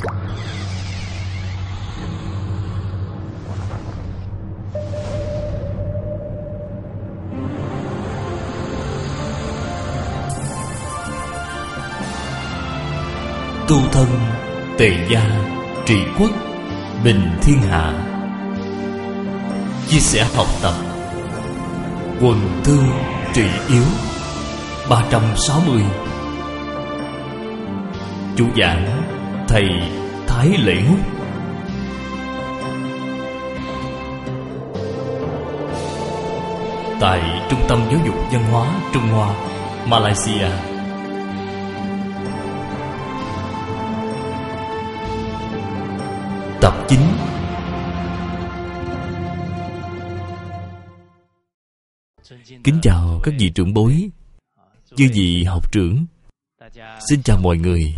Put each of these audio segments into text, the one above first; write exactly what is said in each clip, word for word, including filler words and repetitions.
Tu thân tề gia trị quốc bình thiên hạ. Chia sẻ học tập quần thương trị yếu ba trăm sáu mươi. Chủ giảng thầy Thái Lễ Húc. Tại Trung tâm Giáo dục Văn hóa Trung Hoa, Malaysia. Tập chín. Kính chào các vị trưởng bối, chư vị học trưởng. Xin chào mọi người.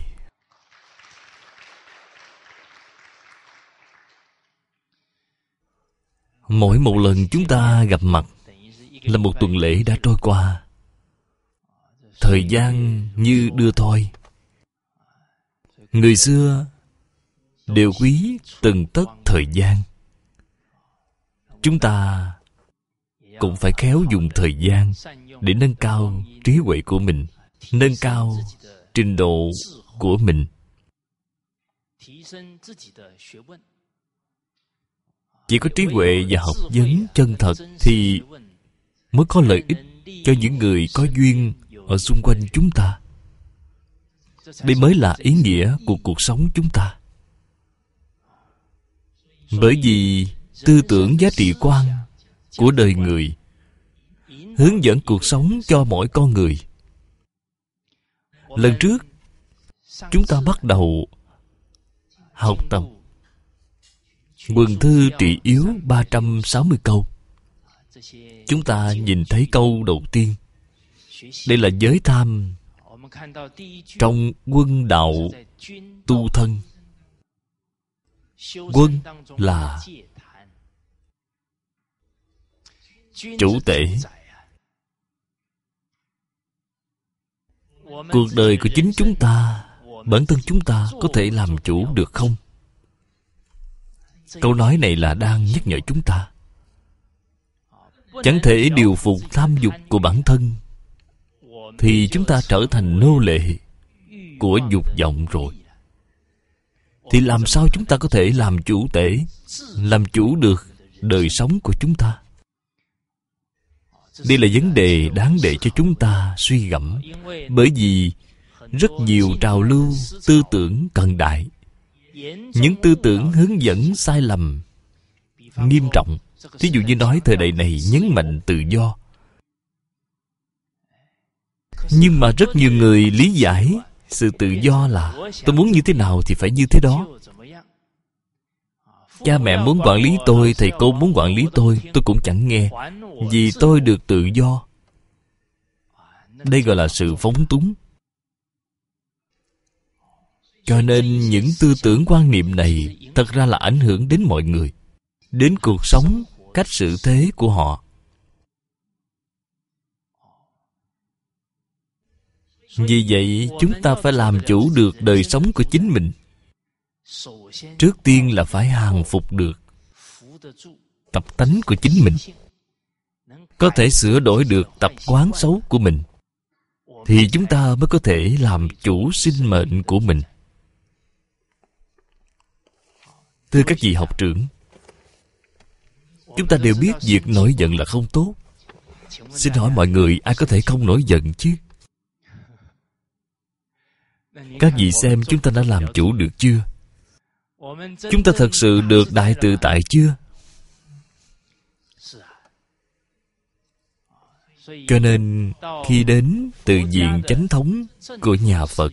Mỗi một lần chúng ta gặp mặt là một tuần lễ đã trôi qua. Thời gian như đưa thoi. Người xưa đều quý từng tấc thời gian. Chúng ta cũng phải khéo dùng thời gian để nâng cao trí huệ của mình, nâng cao trình độ của mình. Chỉ có trí huệ và học vấn chân thật thì mới có lợi ích cho những người có duyên ở xung quanh chúng ta. Đây mới là ý nghĩa của cuộc sống chúng ta. Bởi vì tư tưởng giá trị quan của đời người hướng dẫn cuộc sống cho mỗi con người. Lần trước chúng ta bắt đầu học tập quần thư trị yếu ba trăm sáu mươi câu. Chúng ta nhìn thấy câu đầu tiên. Đây là giới tham trong quân đạo tu thân. Quân là chủ tể. Cuộc đời của chính chúng ta, bản thân chúng ta có thể làm chủ được không? Câu nói này là đang nhắc nhở chúng ta. Chẳng thể điều phục tham dục của bản thân thì chúng ta trở thành nô lệ của dục vọng rồi. Thì làm sao chúng ta có thể làm chủ tể, làm chủ được đời sống của chúng ta? Đây là vấn đề đáng để cho chúng ta suy gẫm. Bởi vì rất nhiều trào lưu tư tưởng cận đại, những tư tưởng hướng dẫn sai lầm nghiêm trọng. Thí dụ như nói thời đại này nhấn mạnh tự do, nhưng mà rất nhiều người lý giải sự tự do là tôi muốn như thế nào thì phải như thế đó. Cha mẹ muốn quản lý tôi, thầy cô muốn quản lý tôi, tôi cũng chẳng nghe, vì tôi được tự do. Đây gọi là sự phóng túng. Cho nên những tư tưởng quan niệm này thật ra là ảnh hưởng đến mọi người, đến cuộc sống, cách xử thế của họ. Vì vậy chúng ta phải làm chủ được đời sống của chính mình. Trước tiên là phải hàng phục được tập tánh của chính mình, có thể sửa đổi được tập quán xấu của mình, thì chúng ta mới có thể làm chủ sinh mệnh của mình. Thưa các vị học trưởng, chúng ta đều biết việc nổi giận là không tốt. Xin hỏi mọi người, ai có thể không nổi giận chứ? Các vị xem chúng ta đã làm chủ được chưa? Chúng ta thật sự được đại tự tại chưa? Cho nên khi đến từ viện chánh thống của nhà Phật,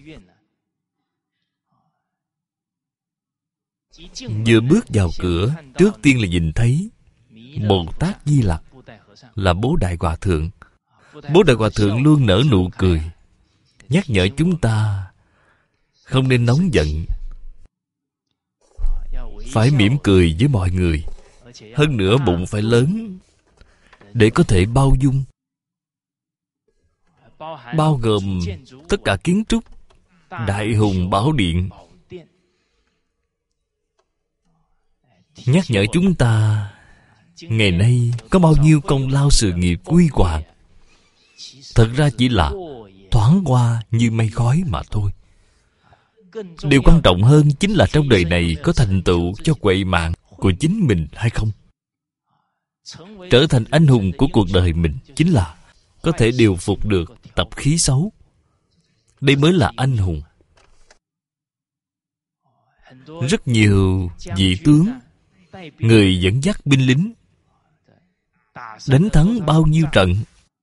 vừa bước vào cửa, trước tiên là nhìn thấy Bồ Tát Di Lặc là Bố Đại Hòa Thượng. Bố Đại Hòa Thượng luôn nở nụ cười, nhắc nhở chúng ta không nên nóng giận, phải mỉm cười với mọi người. Hơn nữa bụng phải lớn để có thể bao dung, bao gồm tất cả kiến trúc Đại Hùng Bảo Điện. nhắc nhở chúng ta ngày nay có bao nhiêu công lao sự nghiệp huy hoàng, thật ra chỉ là thoáng qua như mây khói mà thôi. Điều quan trọng hơn chính là trong đời này có thành tựu cho huệ mạng của chính mình hay không. Trở thành anh hùng của cuộc đời mình chính là có thể điều phục được tập khí xấu. Đây mới là anh hùng. Rất nhiều vị tướng, người dẫn dắt binh lính, đánh thắng bao nhiêu trận,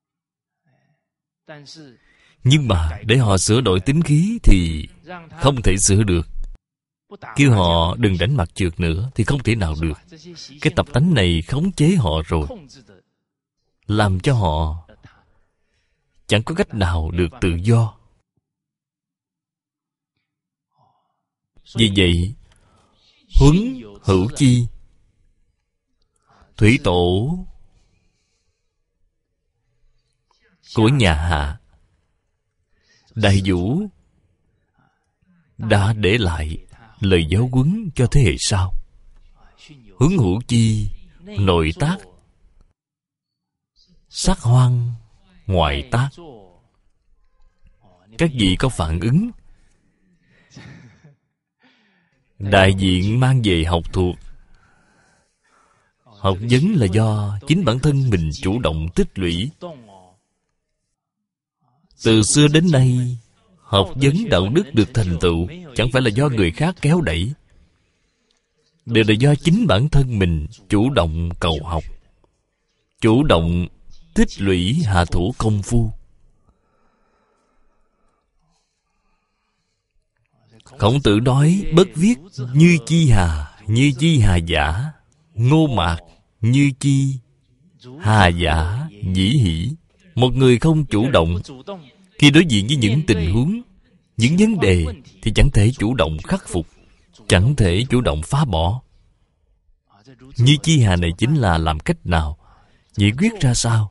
nhưng mà để họ sửa đổi tính khí thì không thể sửa được. Kêu họ đừng đánh mặt trượt nữa thì không thể nào được. Cái tập tánh này khống chế họ rồi, làm cho họ chẳng có cách nào được tự do. Vì vậy, huấn hữu chi, thủy tổ của nhà Hạ, Đại Vũ đã để lại lời giáo huấn cho thế hệ sau. Huấn hữu chi, nội tác, sắc hoang, ngoại tác. Các vị có phản ứng, đại diện mang về học thuộc. Học vấn là do chính bản thân mình chủ động tích lũy. Từ xưa đến nay, học vấn đạo đức được thành tựu chẳng phải là do người khác kéo đẩy, đều là do chính bản thân mình chủ động cầu học, chủ động tích lũy hạ thủ công phu. Khổng Tử nói bất viết như chi hà, như chi hà giả, ngô mạc như chi hà giả dĩ hỷ. Một người không chủ động, khi đối diện với những tình huống, những vấn đề thì chẳng thể chủ động khắc phục, chẳng thể chủ động phá bỏ. Như chi hà này chính là làm cách nào, giải quyết ra sao.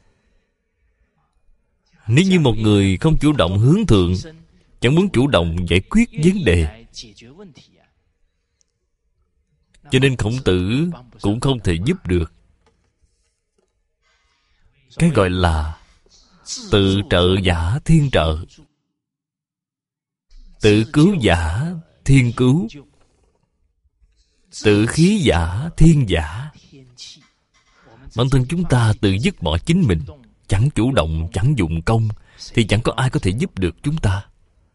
Nếu như một người không chủ động hướng thượng, chẳng muốn chủ động giải quyết vấn đề, cho nên Khổng Tử cũng không thể giúp được. Cái gọi là tự trợ giả thiên trợ, tự cứu giả thiên cứu, tự khí giả thiên giả. Bản thân chúng ta tự dứt bỏ chính mình, chẳng chủ động, chẳng dụng công, thì chẳng có ai có thể giúp được chúng ta.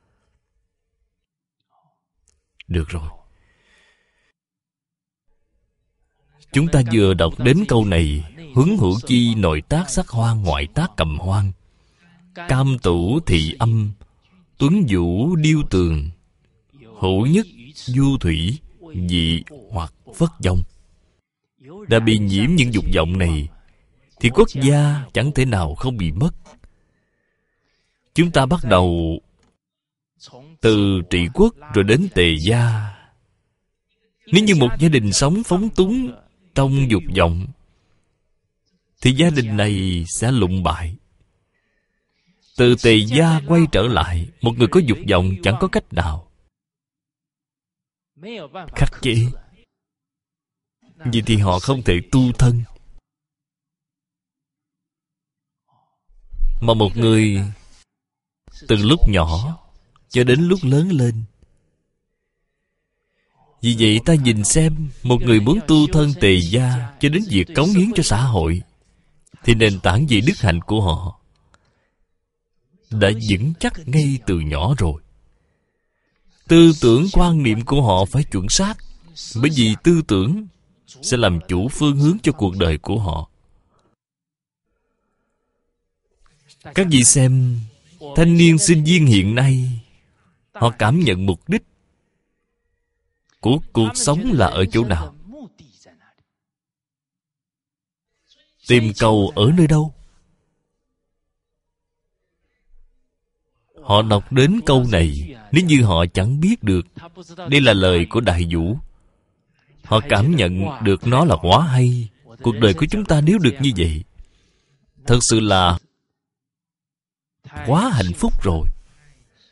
Được rồi, chúng ta vừa đọc đến câu này: huấn hữu chi, nội tác sắc hoang, ngoại tác cầm hoang. Cam tủ thị âm, tuấn vũ điêu tường. Hữu nhất du thủy, dị hoặc phất vong. Đã bị nhiễm những dục vọng này thì quốc gia chẳng thể nào không bị mất. Chúng ta bắt đầu từ trị quốc rồi đến tề gia. Nếu như một gia đình sống phóng túng trong dục vọng thì gia đình này sẽ lụng bại. Từ tề gia quay trở lại, một người có dục vọng chẳng có cách nào khắc chế. Vì thì họ không thể tu thân. Mà một người từ lúc nhỏ cho đến lúc lớn lên, vì vậy ta nhìn xem, một người muốn tu thân tề gia cho đến việc cống hiến cho xã hội, thì nền tảng về đức hạnh của họ đã vững chắc ngay từ nhỏ rồi. Tư tưởng quan niệm của họ phải chuẩn xác, bởi vì tư tưởng sẽ làm chủ phương hướng cho cuộc đời của họ. Các vị xem, thanh niên sinh viên hiện nay, họ cảm nhận mục đích của cuộc sống là ở chỗ nào? Tìm cầu ở nơi đâu? Họ đọc đến câu này, nếu như họ chẳng biết được đây là lời của Đại Vũ, họ cảm nhận được nó là quá hay. Cuộc đời của chúng ta nếu được như vậy, thật sự là quá hạnh phúc rồi.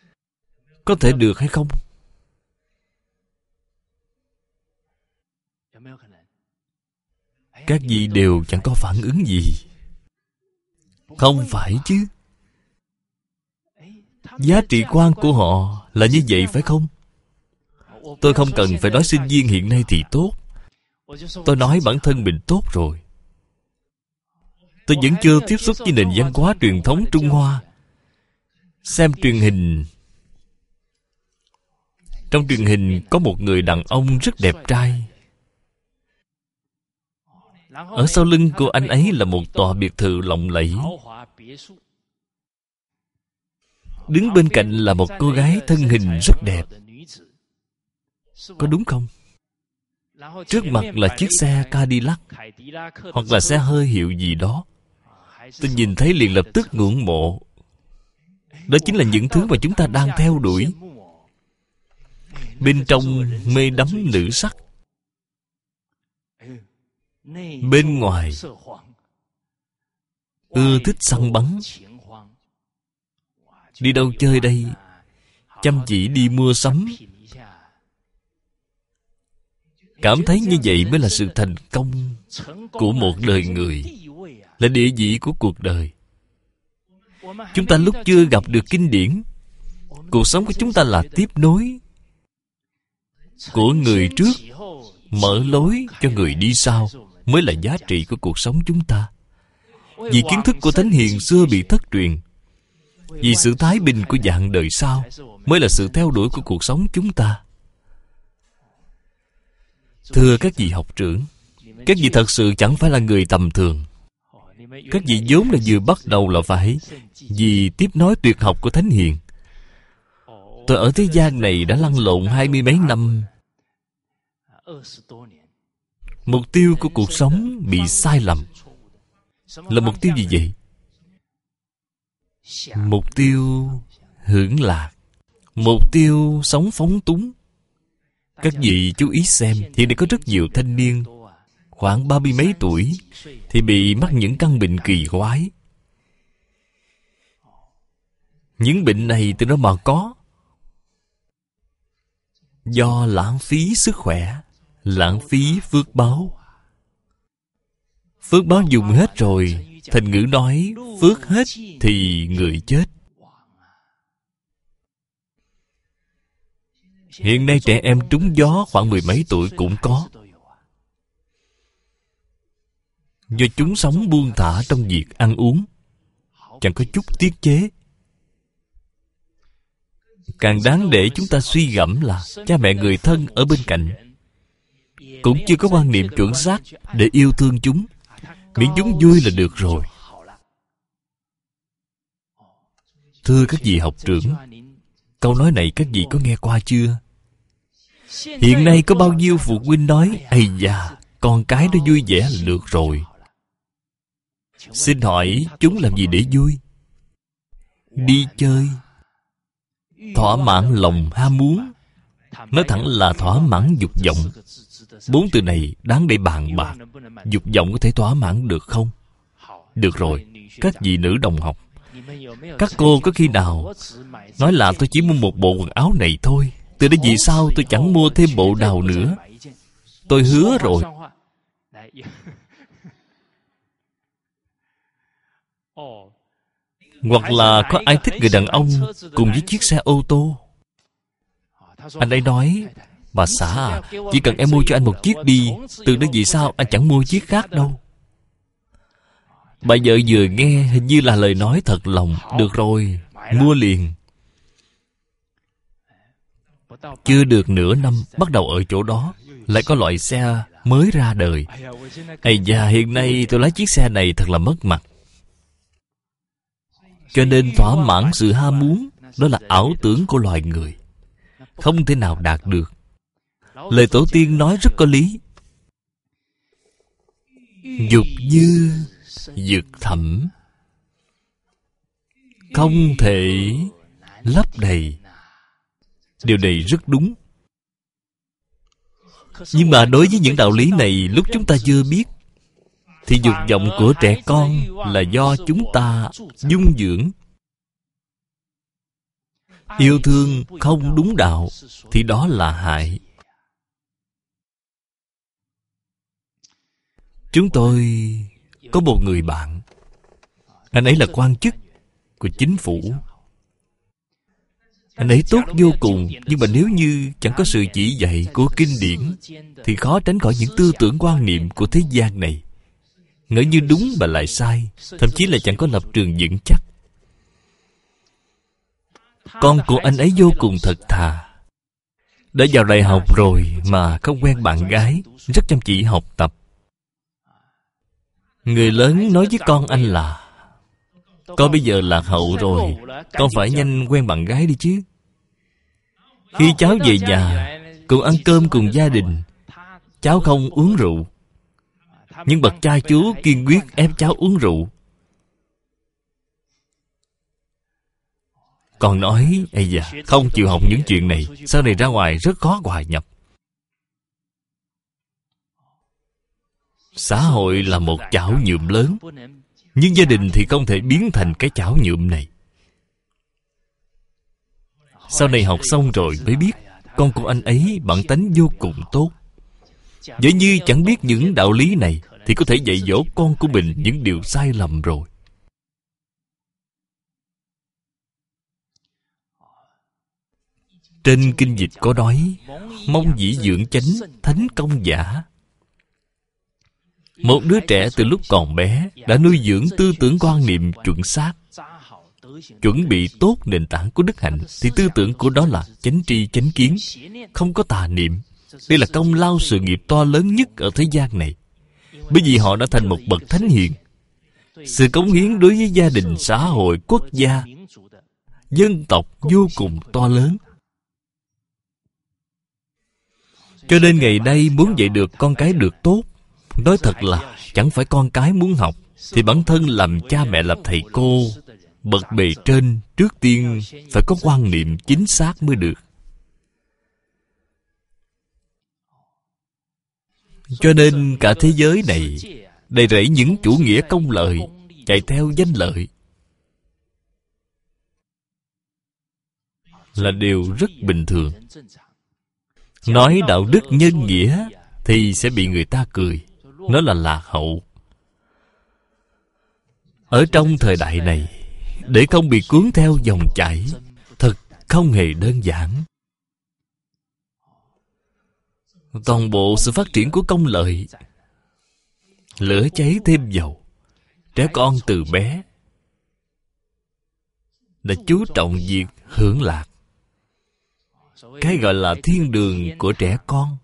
Có thể được hay không? Các vị đều chẳng có phản ứng gì. Không phải chứ. Giá trị quan của họ là như vậy phải không? Tôi không cần phải nói sinh viên hiện nay thì tốt. Tôi nói bản thân mình tốt rồi. Tôi vẫn chưa tiếp xúc với nền văn hóa truyền thống Trung Hoa. Xem truyền hình. Trong truyền hình có một người đàn ông rất đẹp trai. Ở sau lưng của anh ấy là một tòa biệt thự lộng lẫy. Đứng bên cạnh là một cô gái thân hình rất đẹp. Có đúng không? Trước mặt là chiếc xe Cadillac, hoặc là xe hơi hiệu gì đó. Tôi nhìn thấy liền lập tức ngưỡng mộ. Đó chính là những thứ mà chúng ta đang theo đuổi. Bên trong mê đắm nữ sắc, bên ngoài ưa thích săn bắn. Đi đâu chơi đây? Chăm chỉ đi mua sắm. Cảm thấy như vậy mới là sự thành công của một đời người, là địa vị của cuộc đời. Chúng ta lúc chưa gặp được kinh điển, cuộc sống của chúng ta là tiếp nối của người trước, mở lối cho người đi sau, mới là giá trị của cuộc sống chúng ta. Vì kiến thức của thánh hiền xưa bị thất truyền, vì sự thái bình của dạng đời sau, mới là sự theo đuổi của cuộc sống chúng ta. Thưa các vị học trưởng, các vị thật sự chẳng phải là người tầm thường. Các vị vốn là vừa bắt đầu là phải vì tiếp nối tuyệt học của thánh hiền. Tôi ở thế gian này đã lăn lộn hai mươi mấy năm. Mục tiêu của cuộc sống bị sai lầm. Là mục tiêu gì vậy? Mục tiêu hưởng lạc, mục tiêu sống phóng túng. Các vị chú ý xem, hiện nay có rất nhiều thanh niên khoảng ba mươi mấy tuổi thì bị mắc những căn bệnh kỳ quái. Những bệnh này từ đâu mà có? Do lãng phí sức khỏe, lãng phí phước báo. Phước báo dùng hết rồi, thành ngữ nói phước hết thì người chết. Hiện nay trẻ em trúng gió khoảng mười mấy tuổi cũng có. Do chúng sống buông thả trong việc ăn uống, chẳng có chút tiết chế. Càng đáng để chúng ta suy gẫm là cha mẹ người thân ở bên cạnh cũng chưa có quan niệm chuẩn xác để yêu thương chúng. Miễn chúng vui là được rồi. Thưa các vị học trưởng, câu nói này các vị có nghe qua chưa? Hiện nay có bao nhiêu phụ huynh nói: ây da, con cái nó vui vẻ là được rồi. Xin hỏi chúng làm gì để vui? Đi chơi, thỏa mãn lòng ham muốn. Nói thẳng là thỏa mãn dục vọng. Bốn từ này đáng để bàn bạc. Dục vọng có thể thỏa mãn được không? Được rồi, các vị nữ đồng học, các cô có khi nào nói là tôi chỉ mua một bộ quần áo này thôi, từ đây vì sao tôi chẳng mua thêm bộ nào nữa? Tôi hứa rồi. Hoặc là có ai thích người đàn ông cùng với chiếc xe ô tô. Anh ấy nói: bà xã à, chỉ cần em mua cho anh một chiếc đi, từ đó vì sao anh chẳng mua chiếc khác đâu. Bà vợ vừa nghe hình như là lời nói thật lòng. Được rồi, mua liền. Chưa được nửa năm, bắt đầu ở chỗ đó lại có loại xe mới ra đời. Ây da, hiện nay tôi lái chiếc xe này thật là mất mặt. Cho nên thỏa mãn sự ham muốn, đó là ảo tưởng của loài người, không thể nào đạt được. Lời tổ tiên nói rất có lý. Dục dư dực thẳm, không thể lấp đầy. Điều này rất đúng. Nhưng mà đối với những đạo lý này, lúc chúng ta chưa biết, thì dục vọng của trẻ con là do chúng ta dung dưỡng. Yêu thương không đúng đạo thì đó là hại. Chúng tôi có một người bạn, anh ấy là quan chức của chính phủ. Anh ấy tốt vô cùng, nhưng mà nếu như chẳng có sự chỉ dạy của kinh điển thì khó tránh khỏi những tư tưởng quan niệm của thế gian này. Ngỡ như đúng mà lại sai, thậm chí là chẳng có lập trường vững chắc. Con của anh ấy vô cùng thật thà, đã vào đại học rồi mà không quen bạn gái, rất chăm chỉ học tập. Người lớn nói với con anh là: con bây giờ lạc hậu rồi, con phải nhanh quen bạn gái đi chứ. Khi cháu về nhà cùng ăn cơm cùng gia đình, cháu không uống rượu, nhưng bậc cha chú kiên quyết ép cháu uống rượu. Còn nói: ây da, không chịu học những chuyện này, sau này ra ngoài rất khó hòa nhập. Xã hội là một chảo nhuộm lớn, nhưng gia đình thì không thể biến thành cái chảo nhuộm này. Sau này học xong rồi mới biết con của anh ấy bản tánh vô cùng tốt. Nếu như chẳng biết những đạo lý này thì có thể dạy dỗ con của mình những điều sai lầm rồi. Trên kinh dịch có nói: mong dĩ dưỡng chánh, thánh công giả. Một đứa trẻ từ lúc còn bé đã nuôi dưỡng tư tưởng quan niệm chuẩn xác, chuẩn bị tốt nền tảng của đức hạnh, thì tư tưởng của đó là chánh tri chánh kiến, không có tà niệm. Đây là công lao sự nghiệp to lớn nhất ở thế gian này, bởi vì họ đã thành một bậc thánh hiền. Sự cống hiến đối với gia đình, xã hội, quốc gia, dân tộc vô cùng to lớn. Cho nên ngày nay muốn dạy được con cái được tốt, nói thật là chẳng phải con cái muốn học, thì bản thân làm cha mẹ, làm thầy cô, bậc bề trên, trước tiên phải có quan niệm chính xác mới được. Cho nên cả thế giới này đầy rẫy những chủ nghĩa công lợi, chạy theo danh lợi, là điều rất bình thường. Nói đạo đức nhân nghĩa thì sẽ bị người ta cười, nó là lạc hậu. Ở trong thời đại này, để không bị cuốn theo dòng chảy, thật không hề đơn giản. Toàn bộ sự phát triển của công lợi, lửa cháy thêm dầu. Trẻ con từ bé đã chú trọng việc hưởng lạc. Cái gọi là thiên đường của trẻ con.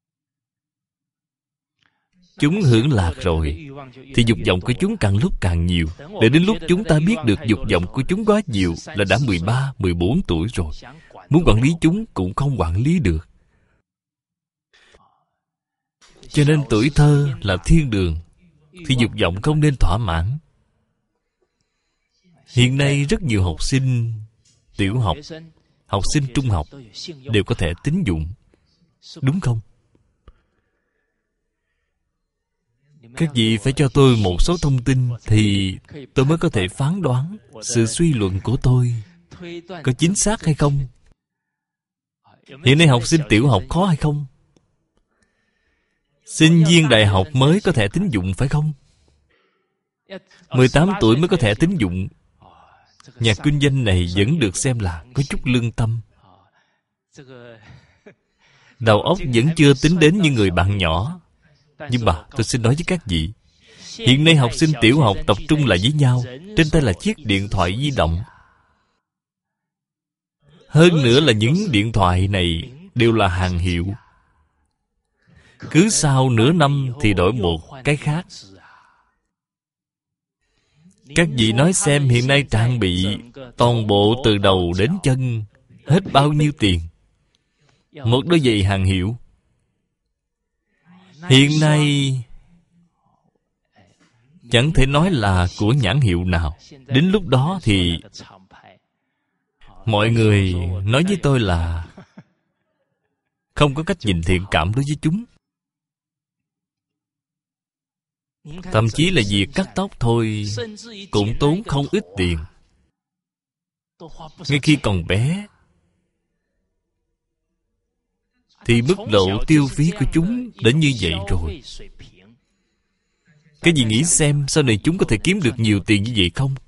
Chúng hưởng lạc rồi thì dục vọng của chúng càng lúc càng nhiều. Để đến lúc chúng ta biết được dục vọng của chúng quá nhiều là đã mười ba, mười bốn tuổi rồi. Muốn quản lý chúng cũng không quản lý được. Cho nên tuổi thơ là thiên đường, thì dục vọng không nên thỏa mãn. Hiện nay rất nhiều học sinh tiểu học, học sinh trung học đều có thể tín dụng, đúng không? Các vị phải cho tôi một số thông tin thì tôi mới có thể phán đoán sự suy luận của tôi có chính xác hay không. Hiện nay học sinh tiểu học khó hay không? Sinh viên đại học mới có thể tín dụng phải không? mười tám tuổi mới có thể tín dụng. Nhà kinh doanh này vẫn được xem là có chút lương tâm. Đầu óc vẫn chưa tính đến như người bạn nhỏ. Nhưng mà tôi xin nói với các vị, hiện nay học sinh tiểu học tập trung lại với nhau, trên tay là chiếc điện thoại di động. Hơn nữa là những điện thoại này đều là hàng hiệu. Cứ sau nửa năm thì đổi một cái khác. Các vị nói xem hiện nay trang bị toàn bộ từ đầu đến chân hết bao nhiêu tiền? Một đôi giày hàng hiệu hiện nay chẳng thể nói là của nhãn hiệu nào. Đến lúc đó thì mọi người nói với tôi là không có cách nhìn thiện cảm đối với chúng. Thậm chí là việc cắt tóc thôi cũng tốn không ít tiền. Ngay khi còn bé thì mức độ tiêu phí của chúng đã như vậy rồi. Cái gì nghĩ xem sau này chúng có thể kiếm được nhiều tiền như vậy không?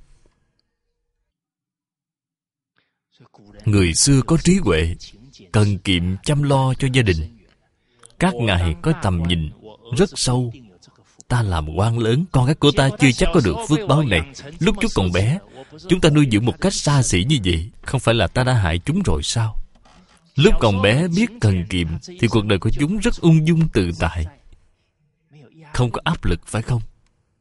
Người xưa có trí huệ, cần kiệm chăm lo cho gia đình. Các ngài có tầm nhìn rất sâu. Ta làm quan lớn, con cái của ta chưa chắc có được phước báo này. Lúc chúng còn bé, chúng ta nuôi dưỡng một cách xa xỉ như vậy, không phải là ta đã hại chúng rồi sao? Lúc còn bé biết cần kiệm, thì cuộc đời của chúng rất ung dung tự tại, không có áp lực, phải không?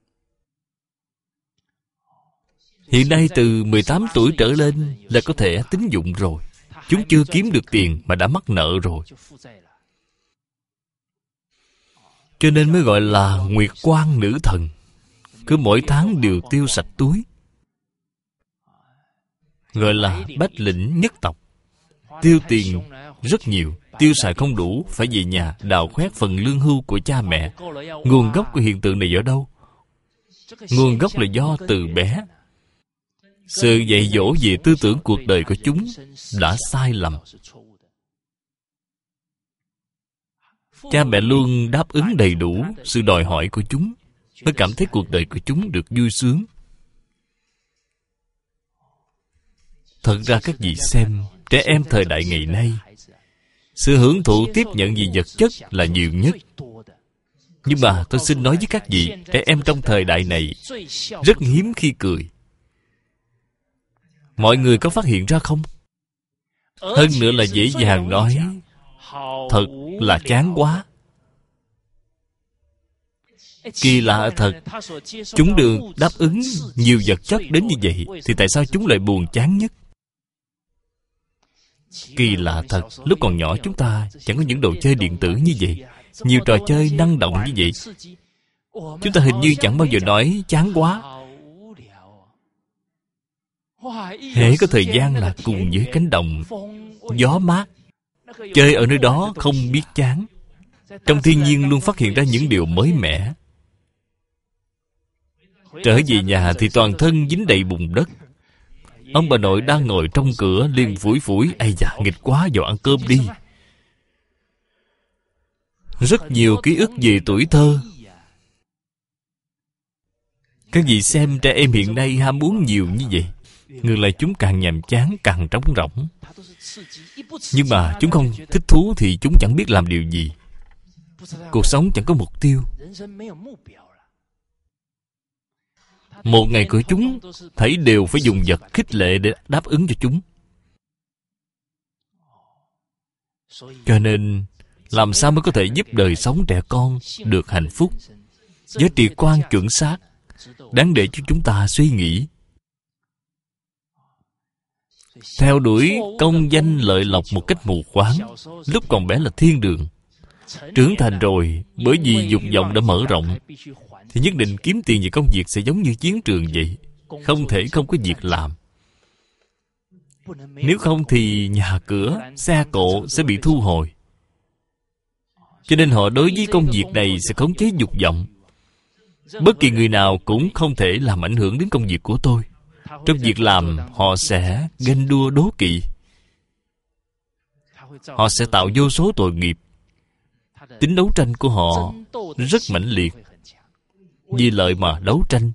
Hiện nay từ mười tám tuổi trở lên là có thể tín dụng rồi. Chúng chưa kiếm được tiền mà đã mắc nợ rồi. Cho nên mới gọi là nguyệt quan nữ thần. Cứ mỗi tháng đều tiêu sạch túi. Gọi là bách lĩnh nhất tộc. Tiêu tiền rất nhiều, tiêu xài không đủ, phải về nhà đào khoét phần lương hưu của cha mẹ. Nguồn gốc của hiện tượng này ở đâu? Nguồn gốc là do từ bé sự dạy dỗ về tư tưởng cuộc đời của chúng đã sai lầm. Cha mẹ luôn đáp ứng đầy đủ sự đòi hỏi của chúng, mới cảm thấy cuộc đời của chúng được vui sướng. Thật ra các vị xem, trẻ em thời đại ngày nay, sự hưởng thụ tiếp nhận về vật chất là nhiều nhất. Nhưng mà tôi xin nói với các vị, trẻ em trong thời đại này rất hiếm khi cười. Mọi người có phát hiện ra không? Hơn nữa là dễ dàng nói, thật là chán quá. Kỳ lạ thật, chúng được đáp ứng nhiều vật chất đến như vậy, thì tại sao chúng lại buồn chán nhất? Kỳ lạ thật, lúc còn nhỏ chúng ta chẳng có những đồ chơi điện tử như vậy, nhiều trò chơi năng động như vậy. Chúng ta hình như chẳng bao giờ nói chán quá. Hễ có thời gian là cùng với cánh đồng, gió mát, chơi ở nơi đó không biết chán. Trong thiên nhiên luôn phát hiện ra những điều mới mẻ. Trở về nhà thì toàn thân dính đầy bùn đất. Ông bà nội đang ngồi trong cửa liền phủi phủi, ây da, nghịch quá, vào ăn cơm đi. Rất nhiều ký ức về tuổi thơ. Các vị xem trẻ em hiện nay ham muốn nhiều như vậy, ngược lại chúng càng nhàm chán, càng trống rỗng. Nhưng mà chúng không thích thú thì chúng chẳng biết làm điều gì. Cuộc sống chẳng có mục tiêu. Một ngày của chúng thấy đều phải dùng vật khích lệ để đáp ứng cho chúng. Cho nên làm sao mới có thể giúp đời sống trẻ con được hạnh phúc? Giá trị quan chuẩn xác, đáng để cho chúng ta suy nghĩ. Theo đuổi công danh lợi lộc một cách mù quáng, lúc còn bé là thiên đường. Trưởng thành rồi, bởi vì dục vọng đã mở rộng, thì nhất định kiếm tiền về công việc sẽ giống như chiến trường vậy, không thể không có việc làm. Nếu không thì nhà cửa, xe cộ sẽ bị thu hồi. Cho nên họ đối với công việc này sẽ khống chế dục vọng. Bất kỳ người nào cũng không thể làm ảnh hưởng đến công việc của tôi. Trong việc làm, họ sẽ ganh đua đố kỵ. Họ sẽ tạo vô số tội nghiệp. Tính đấu tranh của họ rất mãnh liệt. Vì lợi mà đấu tranh.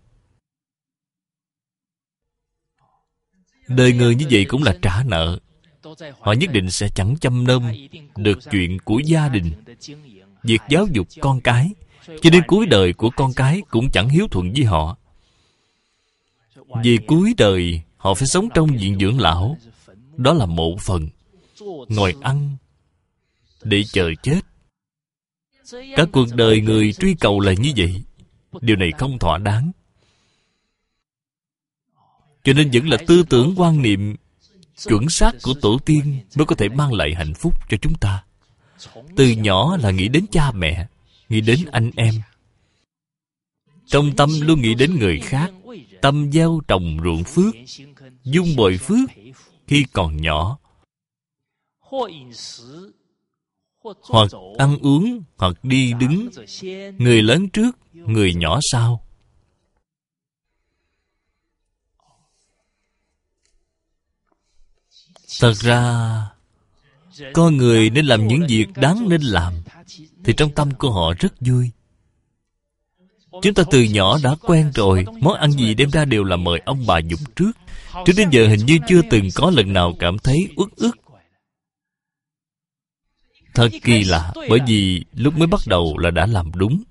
Đời người như vậy cũng là trả nợ. Họ nhất định sẽ chẳng chăm nom được chuyện của gia đình, việc giáo dục con cái, cho đến cuối đời của con cái cũng chẳng hiếu thuận với họ. Vì cuối đời họ phải sống trong viện dưỡng lão, đó là mộ phần, ngồi ăn để chờ chết. Cả cuộc đời người truy cầu là như vậy. Điều này không thỏa đáng. Cho nên vẫn là tư tưởng quan niệm chuẩn xác của tổ tiên mới có thể mang lại hạnh phúc cho chúng ta. Từ nhỏ là nghĩ đến cha mẹ, nghĩ đến anh em. Trong tâm luôn nghĩ đến người khác. Tâm gieo trồng ruộng phước, dung bồi phước khi còn nhỏ. Hoặc ăn uống, hoặc đi đứng, người lớn trước, người nhỏ sau. Thật ra, con người nên làm những việc đáng nên làm, thì trong tâm của họ rất vui. Chúng ta từ nhỏ đã quen rồi, món ăn gì đem ra đều là mời ông bà dùng trước. Trước đến giờ hình như chưa từng có lần nào cảm thấy uất ức. Thật kỳ lạ, bởi vì lúc mới bắt đầu là đã làm đúng.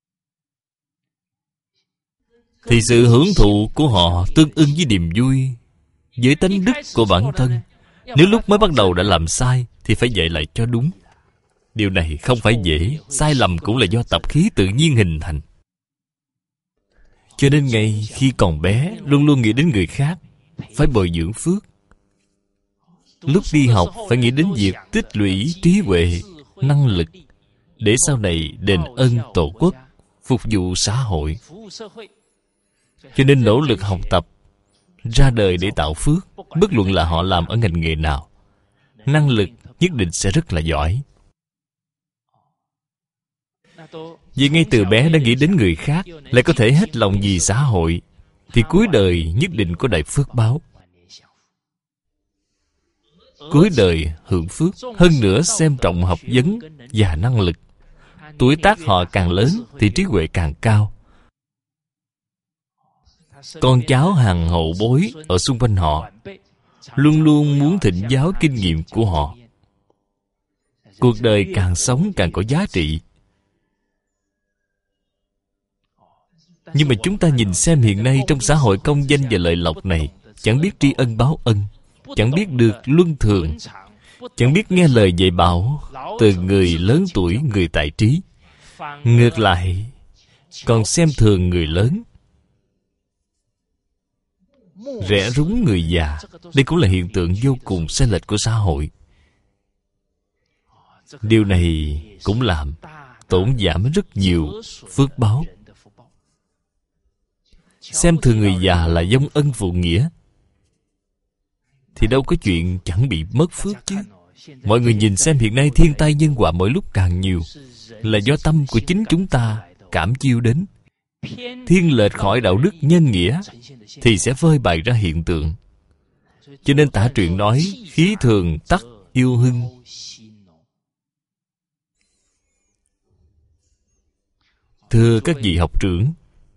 Thì sự hưởng thụ của họ tương ưng với niềm vui, với tánh đức của bản thân. Nếu lúc mới bắt đầu đã làm sai thì phải dạy lại cho đúng. Điều này không phải dễ. Sai lầm cũng là do tập khí tự nhiên hình thành. Cho nên ngay khi còn bé, luôn luôn nghĩ đến người khác, phải bồi dưỡng phước. Lúc đi học phải nghĩ đến việc tích lũy trí huệ, năng lực, để sau này đền ơn tổ quốc, phục vụ xã hội. Cho nên nỗ lực học tập, ra đời để tạo phước. Bất luận là họ làm ở ngành nghề nào, năng lực nhất định sẽ rất là giỏi. Vì ngay từ bé đã nghĩ đến người khác, lại có thể hết lòng vì xã hội, thì cuối đời nhất định có đại phước báo. Cuối đời hưởng phước. Hơn nữa xem trọng học vấn và năng lực. Tuổi tác họ càng lớn thì trí huệ càng cao. Con cháu hàng hậu bối ở xung quanh họ luôn luôn muốn thỉnh giáo kinh nghiệm của họ. Cuộc đời càng sống càng có giá trị. Nhưng mà chúng ta nhìn xem hiện nay trong xã hội công danh và lợi lộc này, chẳng biết tri ân báo ân, chẳng biết được luân thường, chẳng biết nghe lời dạy bảo từ người lớn tuổi, người tài trí. Ngược lại còn xem thường người lớn, rẻ rúng người già. Đây cũng là hiện tượng vô cùng sai lệch của xã hội. Điều này cũng làm tổn giảm rất nhiều phước báo. Xem thường người già là vong ân phụ nghĩa, thì đâu có chuyện chẳng bị mất phước chứ. Mọi người nhìn xem hiện nay thiên tai nhân họa mỗi lúc càng nhiều, là do tâm của chính chúng ta cảm chiêu đến. Thiên lệch khỏi đạo đức nhân nghĩa thì sẽ phơi bày ra hiện tượng. Cho nên tả truyện nói khí thường tắc yêu hưng. Thưa các vị học trưởng,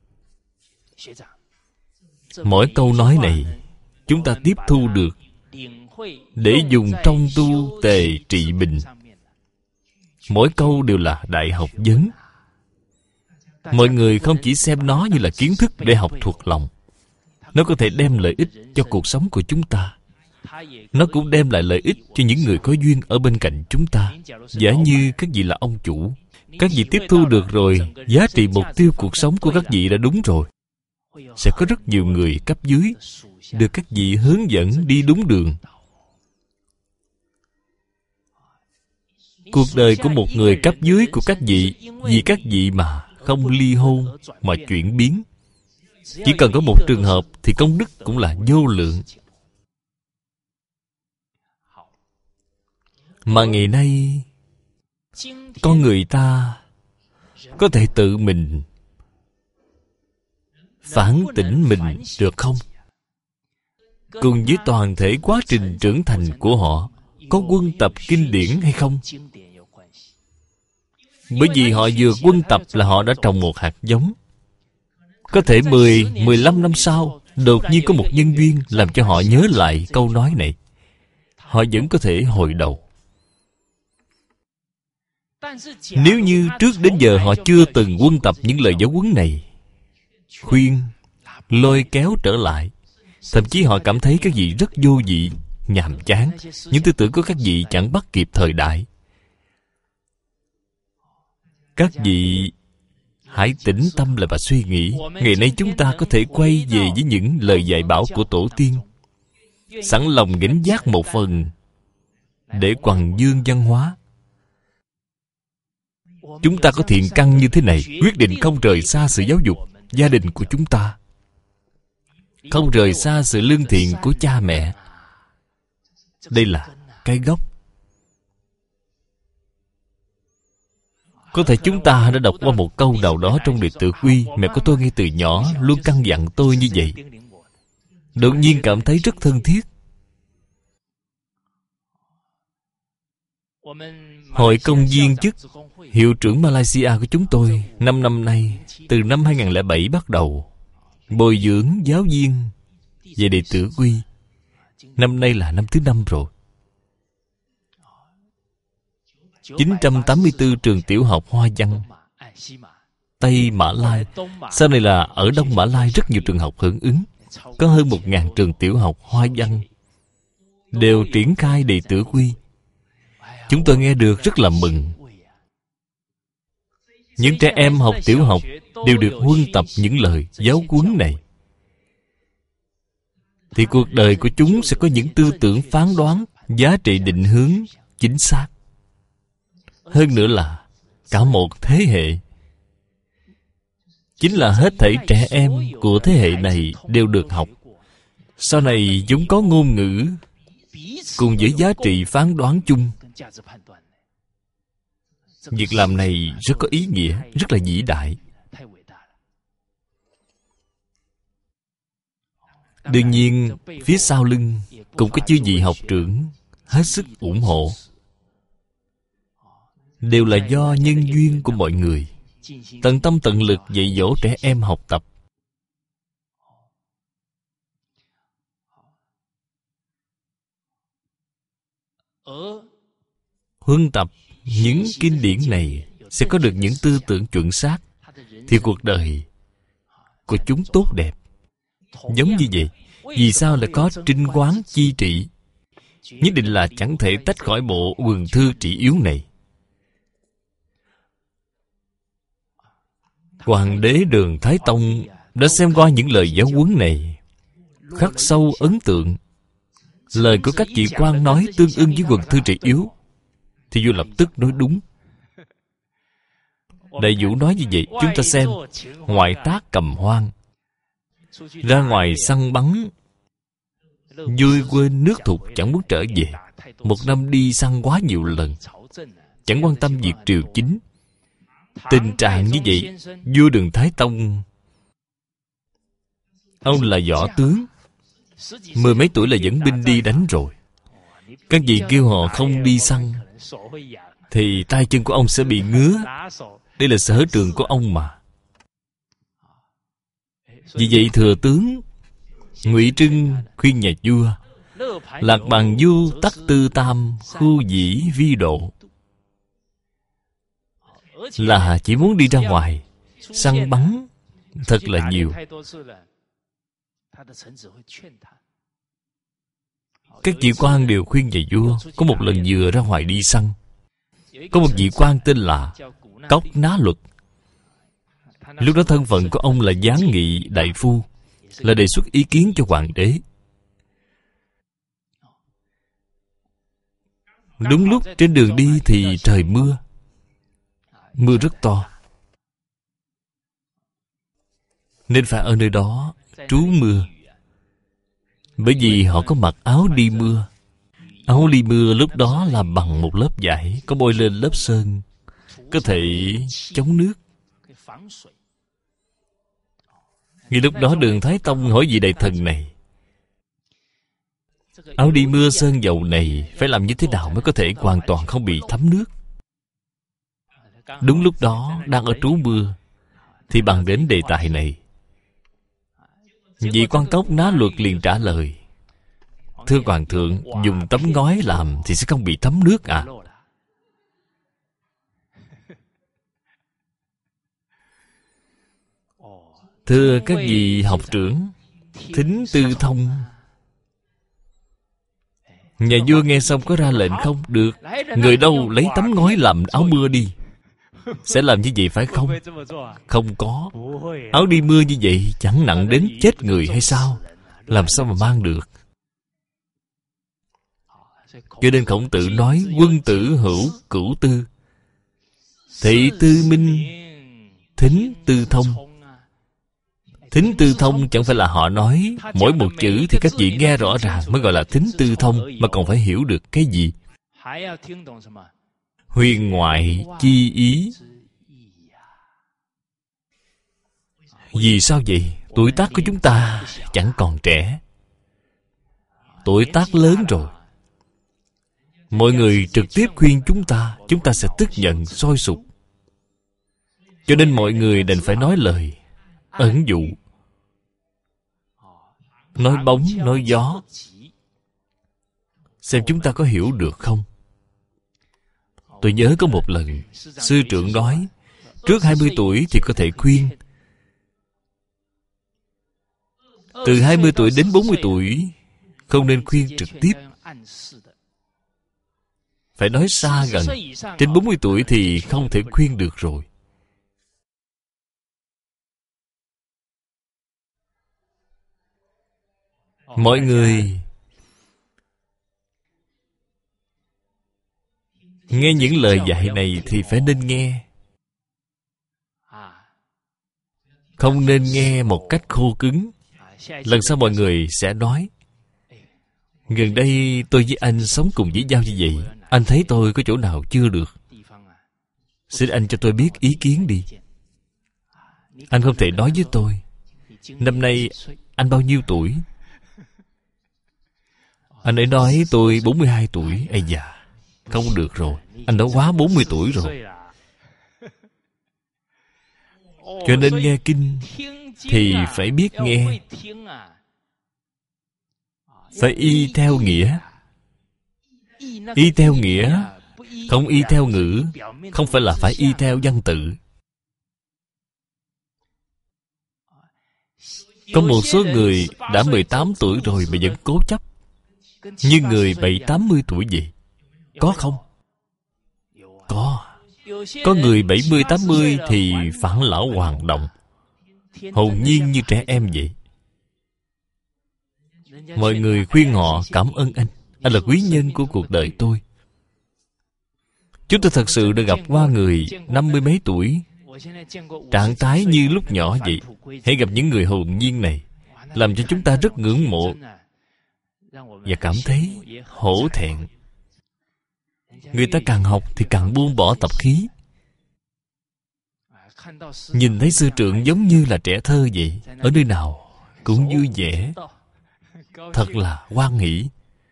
mỗi câu nói này chúng ta tiếp thu được để dùng trong tu tề trị bình. Mỗi câu đều là đại học vấn. Mọi người không chỉ xem nó như là kiến thức để học thuộc lòng. Nó có thể đem lợi ích cho cuộc sống của chúng ta. Nó cũng đem lại lợi ích cho những người có duyên ở bên cạnh chúng ta. Giả như các vị là ông chủ, các vị tiếp thu được rồi, giá trị mục tiêu cuộc sống của các vị đã đúng rồi. Sẽ có rất nhiều người cấp dưới được các vị hướng dẫn đi đúng đường. Cuộc đời của một người cấp dưới của các vị, vì các vị mà không ly hôn mà chuyển biến. Chỉ cần có một trường hợp thì công đức cũng là vô lượng. Mà ngày nay con người ta có thể tự mình phản tỉnh mình được không? Cùng với toàn thể quá trình trưởng thành của họ, có quân tập kinh điển hay không? Bởi vì họ vừa quân tập là họ đã trồng một hạt giống. Có thể mười, mười lăm năm sau, đột nhiên có một nhân duyên làm cho họ nhớ lại câu nói này. Họ vẫn có thể hồi đầu. Nếu như trước đến giờ họ chưa từng quân tập những lời giáo huấn này, khuyên, lôi kéo trở lại, thậm chí họ cảm thấy các vị rất vô vị, nhàm chán, những tư tưởng của các vị chẳng bắt kịp thời đại. Các vị hãy tĩnh tâm lại và suy nghĩ. Ngày nay chúng ta có thể quay về với những lời dạy bảo của tổ tiên, sẵn lòng gánh vác một phần để quằng dương văn hóa. Chúng ta có thiện căn như thế này, quyết định không rời xa sự giáo dục gia đình của chúng ta, không rời xa sự lương thiện của cha mẹ. Đây là cái gốc. Có thể chúng ta đã đọc qua một câu nào đó trong Đệ Tử Quy. Mẹ của tôi ngay từ nhỏ luôn căn dặn tôi như vậy. Đột nhiên cảm thấy rất thân thiết. Hội công viên chức hiệu trưởng Malaysia của chúng tôi năm năm nay, từ năm hai không không bảy bắt đầu bồi dưỡng giáo viên về đệ tử quy. Năm nay là năm thứ năm rồi. chín trăm tám mươi tư trường tiểu học Hoa Văn Tây Mã Lai. Sau này là ở Đông Mã Lai rất nhiều trường học hưởng ứng. Có hơn một ngàn trường tiểu học Hoa Văn đều triển khai đệ tử quy. Chúng tôi nghe được rất là mừng. Những trẻ em học tiểu học đều được huân tập những lời giáo huấn này, thì cuộc đời của chúng sẽ có những tư tưởng phán đoán, giá trị định hướng chính xác. Hơn nữa là cả một thế hệ, chính là hết thảy trẻ em của thế hệ này đều được học. Sau này chúng có ngôn ngữ cùng với giá trị phán đoán chung. Việc làm này rất có ý nghĩa, rất là vĩ đại. Đương nhiên, phía sau lưng cũng có chư vị học trưởng hết sức ủng hộ. Đều là do nhân duyên của mọi người tận tâm tận lực dạy dỗ trẻ em học tập. Huân tập những kinh điển này sẽ có được những tư tưởng chuẩn xác, thì cuộc đời của chúng tốt đẹp. Giống như vậy, vì sao lại có trinh quán chi trị? Nhất định là chẳng thể tách khỏi bộ quần thư trị yếu này. Hoàng đế Đường Thái Tông đã xem qua những lời giáo huấn này, khắc sâu ấn tượng. Lời của các vị quan nói tương ưng với quần thư trị yếu, thì vua lập tức nói đúng. Đại Vũ nói như vậy, chúng ta xem. Ngoại tác cầm hoang, ra ngoài săn bắn, vui quên nước thục chẳng muốn trở về. Một năm đi săn quá nhiều lần, chẳng quan tâm việc triều chính. Tình trạng như vậy, vua Đường Thái Tông, ông là võ tướng, mười mấy tuổi là dẫn binh đi đánh rồi. Các vị kêu họ không đi săn, thì tay chân của ông sẽ bị ngứa. Đây là sở trường của ông mà. Vì vậy thừa tướng Ngụy Trưng khuyên nhà vua: lạc bàn du tắc tư tam, khu dĩ vi độ. Là chỉ muốn đi ra ngoài săn bắn thật là nhiều. Các vị quan đều khuyên nhà vua. Có một lần vừa ra ngoài đi săn, có một vị quan tên là Cốc Ná Luật. Lúc đó thân phận của ông là giáng nghị đại phu, là đề xuất ý kiến cho hoàng đế. Đúng lúc trên đường đi thì trời mưa, mưa rất to, nên phải ở nơi đó trú mưa. Bởi vì họ có mặc áo đi mưa. Áo đi mưa lúc đó là bằng một lớp vải, có bôi lên lớp sơn, có thể chống nước. Ngay lúc đó Đường Thái Tông hỏi vị đại thần này: áo đi mưa sơn dầu này phải làm như thế nào mới có thể hoàn toàn không bị thấm nước? Đúng lúc đó đang ở trú mưa, thì bàn đến đề tài này. Vị quan Cốc Ná Luật liền trả lời: thưa hoàng thượng, dùng tấm ngói làm thì sẽ không bị thấm nước à? Thưa các vị học trưởng, thính tư thông. Nhà vua nghe xong có ra lệnh không? Được. Người đâu lấy tấm ngói làm áo mưa đi. Sẽ làm như vậy phải không? Không có. Áo đi mưa như vậy chẳng nặng đến chết người hay sao? Làm sao mà mang được? Cho nên Khổng Tử nói: quân tử hữu cửu tư, thị tư minh, thính tư thông. Thính tư thông chẳng phải là họ nói mỗi một chữ thì các vị nghe rõ ràng mới gọi là thính tư thông, mà còn phải hiểu được cái gì? Huyền ngoại chi ý. Vì sao vậy? Tuổi tác của chúng ta chẳng còn trẻ, tuổi tác lớn rồi. Mọi người trực tiếp khuyên chúng ta, chúng ta sẽ tức giận, sôi sục. Cho nên mọi người đành phải nói lời ẩn dụ, nói bóng, nói gió, xem chúng ta có hiểu được không. Tôi nhớ có một lần sư trưởng nói, trước hai mươi tuổi thì có thể khuyên, từ hai mươi tuổi đến bốn mươi tuổi không nên khuyên trực tiếp, phải nói xa gần. Trên bốn mươi tuổi thì không thể khuyên được rồi. Mọi người nghe những lời dạy này thì phải nên nghe, không nên nghe một cách khô cứng. Lần sau mọi người sẽ nói, gần đây tôi với anh sống cùng với nhau như vậy, anh thấy tôi có chỗ nào chưa được, xin anh cho tôi biết ý kiến đi. Anh không thể nói với tôi, năm nay anh bao nhiêu tuổi? Anh ấy nói tôi bốn mươi hai tuổi. Ây da, không được rồi, anh đã quá bốn mươi tuổi rồi. Cho nên nghe kinh thì phải biết nghe, phải y theo nghĩa. Y theo nghĩa, không y theo ngữ, không phải là phải y theo văn tự. Có một số người đã mười tám tuổi rồi mà vẫn cố chấp, như người bảy tám mươi tuổi vậy. Có không? Có. Có người bảy mươi tám mươi thì phản lão hoàn động, hồn nhiên như trẻ em vậy. Mọi người khuyên họ, cảm ơn anh, anh là quý nhân của cuộc đời tôi. Chúng tôi thật sự đã gặp qua người năm mươi mấy tuổi, trạng thái như lúc nhỏ vậy. Hãy gặp những người hồn nhiên này, làm cho chúng ta rất ngưỡng mộ và cảm thấy hổ thẹn. Người ta càng học thì càng buông bỏ tập khí. Nhìn thấy sư trưởng giống như là trẻ thơ vậy, ở nơi nào cũng vui vẻ, thật là hoan hỷ.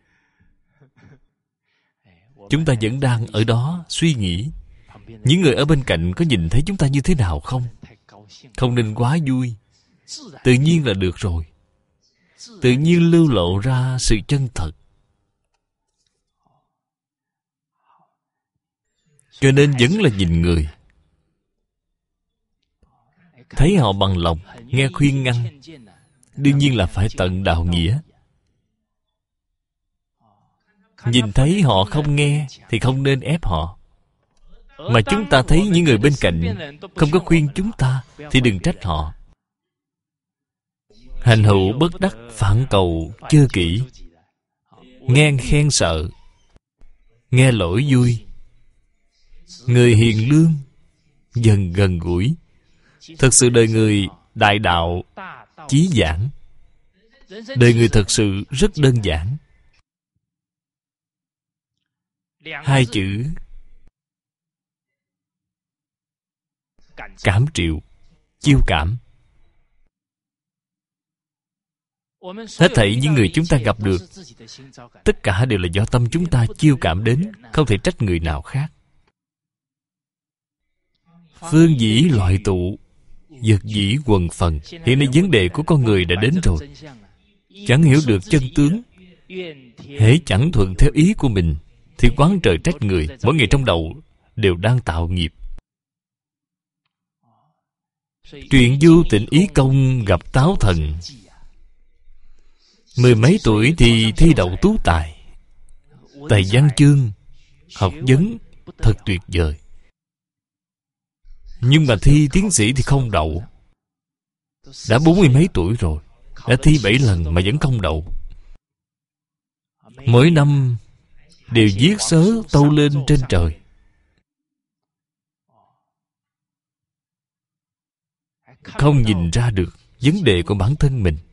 Chúng ta vẫn đang ở đó suy nghĩ, những người ở bên cạnh có nhìn thấy chúng ta như thế nào không? Không nên quá vui, tự nhiên là được rồi. Tự nhiên lưu lộ ra sự chân thật. Cho nên vẫn là nhìn người, thấy họ bằng lòng, nghe khuyên ngăn, đương nhiên là phải tận đạo nghĩa. Nhìn thấy họ không nghe thì không nên ép họ. Mà chúng ta thấy những người bên cạnh không có khuyên chúng ta thì đừng trách họ. Hành hữu bất đắc phản cầu chơ kỹ. Nghe khen sợ, nghe lỗi vui. Người hiền lương dần gần gũi. Thật sự đời người đại đạo chí giản. Đời người thật sự rất đơn giản. Hai chữ cảm triệu, chiêu cảm. Hết thảy những người chúng ta gặp được, tất cả đều là do tâm chúng ta chiêu cảm đến, không thể trách người nào khác. Phương dĩ loại tụ, vật dĩ quần phần. Hiện nay vấn đề của con người đã đến rồi. Chẳng hiểu được chân tướng, hễ chẳng thuận theo ý của mình thì oán trời trách người. Mỗi ngày trong đầu đều đang tạo nghiệp. Truyện Du Tịnh Ý Công gặp Táo Thần. Mười mấy tuổi thì thi đậu tú tài. Tài văn chương, học vấn thật tuyệt vời. Nhưng mà thi tiến sĩ thì không đậu. Đã bốn mươi mấy tuổi rồi, đã thi bảy lần mà vẫn không đậu. Mỗi năm đều viết sớ tâu lên trên trời. Không nhìn ra được vấn đề của bản thân mình.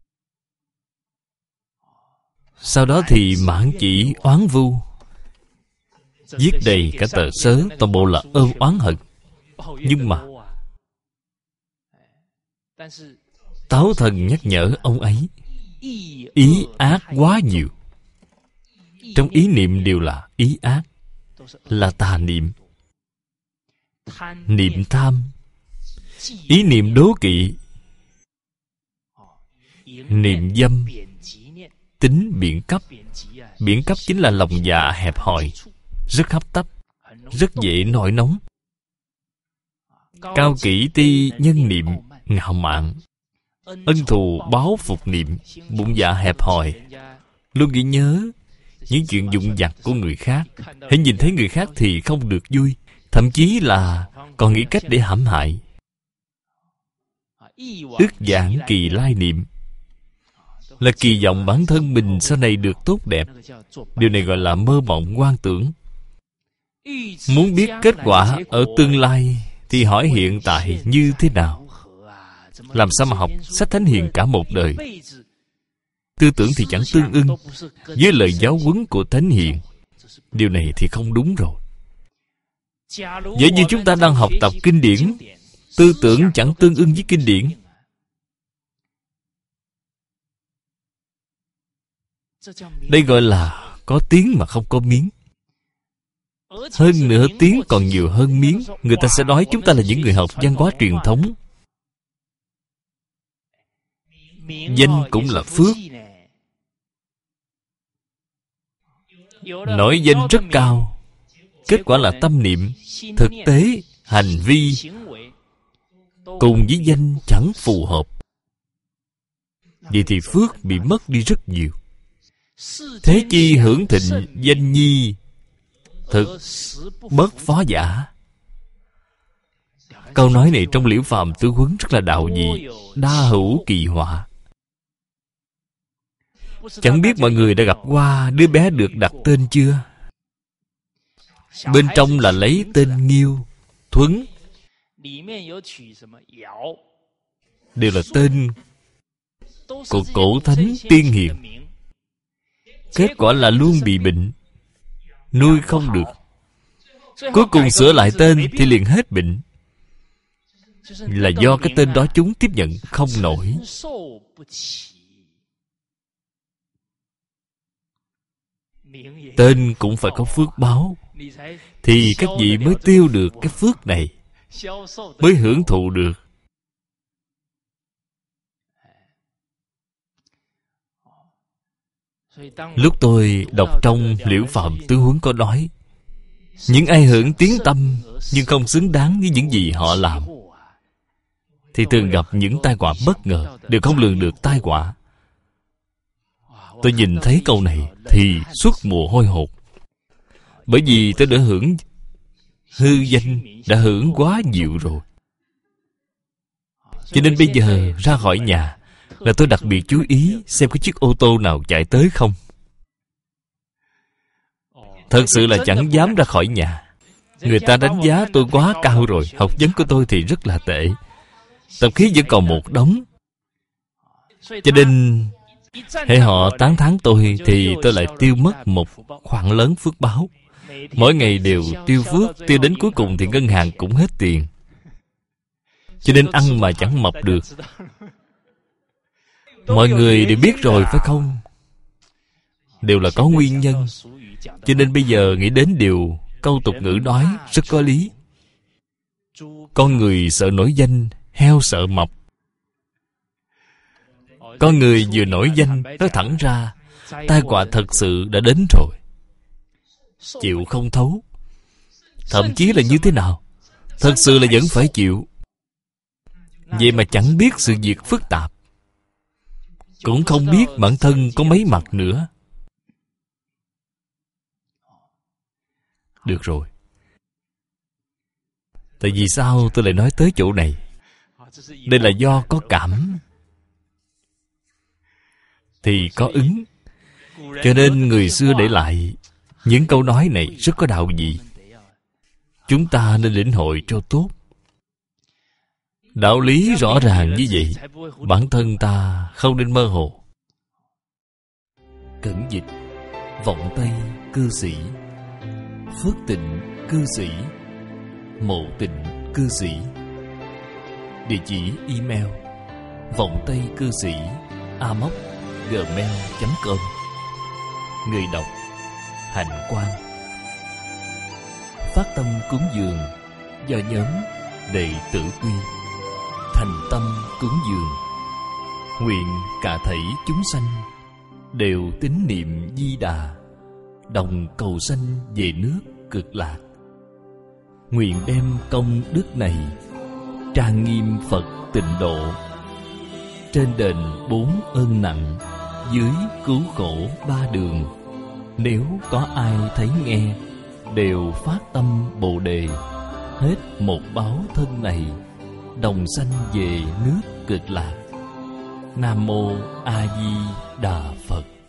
Sau đó thì mãn chỉ oán vu, viết đầy cả tờ sớ, toàn bộ là ơn oán hận. Nhưng mà Táo Thần nhắc nhở ông ấy, ý ác quá nhiều. Trong ý niệm đều là ý ác, là tà niệm. Niệm tham, ý niệm đố kỵ, niệm dâm, tính biện cấp. Biện cấp chính là lòng dạ hẹp hòi, rất hấp tấp, rất dễ nổi nóng. Cao kỷ ti nhân niệm, ngạo mạn. Ân thù báo phục niệm, bụng dạ hẹp hòi, luôn nghĩ nhớ những chuyện vụn vặt của người khác. Hãy nhìn thấy người khác thì không được vui, thậm chí là còn nghĩ cách để hãm hại. Ước vãng kỳ lai niệm, là kỳ vọng bản thân mình sau này được tốt đẹp. Điều này gọi là mơ mộng hoang tưởng. Muốn biết kết quả ở tương lai thì hỏi hiện tại như thế nào. Làm sao mà học sách Thánh Hiền cả một đời? Tư tưởng thì chẳng tương ưng với lời giáo huấn của Thánh Hiền. Điều này thì không đúng rồi. Vậy như chúng ta đang học tập kinh điển, tư tưởng chẳng tương ưng với kinh điển, đây gọi là có tiếng mà không có miếng. Hơn nữa tiếng còn nhiều hơn miếng. Người ta sẽ nói chúng ta là những người học văn hóa truyền thống. Danh cũng là phước. Nổi danh rất cao, kết quả là tâm niệm, thực tế, hành vi cùng với danh chẳng phù hợp. Vậy thì phước bị mất đi rất nhiều. Thế chi hưởng thịnh danh nhi, thực bất phó giả. Câu nói này trong Liễu Phàm Tứ Huấn rất là đạo dị, đa hữu kỳ họa. Chẳng biết mọi người đã gặp qua đứa bé được đặt tên chưa? Bên trong là lấy tên Nghiêu, Thuấn, đều là tên của cổ thánh tiên hiền. Kết quả là luôn bị bệnh, nuôi không được. Cuối cùng sửa lại tên thì liền hết bệnh. Là do cái tên đó chúng tiếp nhận không nổi. Tên cũng phải có phước báo, thì các vị mới tiêu được cái phước này, mới hưởng thụ được. Lúc tôi đọc trong Liễu Phàm Tứ Huấn có nói, những ai hưởng tiếng tăm nhưng không xứng đáng với những gì họ làm, thì thường gặp những tai họa bất ngờ, đều không lường được tai họa. Tôi nhìn thấy câu này thì suốt mồ hôi hột. Bởi vì tôi đã hưởng hư danh, đã hưởng quá nhiều rồi. Cho nên bây giờ ra khỏi nhà là tôi đặc biệt chú ý xem có chiếc ô tô nào chạy tới không. Thật sự là chẳng dám ra khỏi nhà. Người ta đánh giá tôi quá cao rồi. Học vấn của tôi thì rất là tệ, tập khí vẫn còn một đống. Cho nên hễ họ tán thán tôi thì tôi lại tiêu mất một khoản lớn phước báo. Mỗi ngày đều tiêu phước, tiêu đến cuối cùng thì ngân hàng cũng hết tiền. Cho nên ăn mà chẳng mập được. Mọi người đều biết rồi phải không? Đều là có nguyên nhân. Cho nên bây giờ nghĩ đến điều câu tục ngữ nói rất có lý. Con người sợ nổi danh, heo sợ mập. Con người vừa nổi danh, nói thẳng ra, tai họa thật sự đã đến rồi. Chịu không thấu. Thậm chí là như thế nào? Thật sự là vẫn phải chịu. Vậy mà chẳng biết sự việc phức tạp, cũng không biết bản thân có mấy mặt nữa. Được rồi. Tại vì sao tôi lại nói tới chỗ này? Đây là do có cảm thì có ứng. Cho nên người xưa để lại những câu nói này rất có đạo vị. Chúng ta nên lĩnh hội cho tốt. Đạo lý rõ ràng như vậy, bản thân ta không nên mơ hồ. Cẩn dịch: Vọng Tây cư sĩ, Phước Tịnh cư sĩ, Mộ Tịnh cư sĩ. Địa chỉ email: vọng tây cư sĩ a m o c gmail chấm com. Người đọc: hạnh quang. Phát tâm cúng dường do nhóm đệ tử quy, thành tâm cúng dường, nguyện cả thảy chúng sanh đều tín niệm Di Đà, đồng cầu sanh về nước Cực Lạc. Nguyện đem công đức này trang nghiêm Phật Tịnh Độ, trên đền bốn ơn nặng, dưới cứu khổ ba đường. Nếu có ai thấy nghe, đều phát tâm Bồ Đề, hết một báo thân này, đồng sanh về nước Cực Lạc. Nam Mô A Di Đà Phật.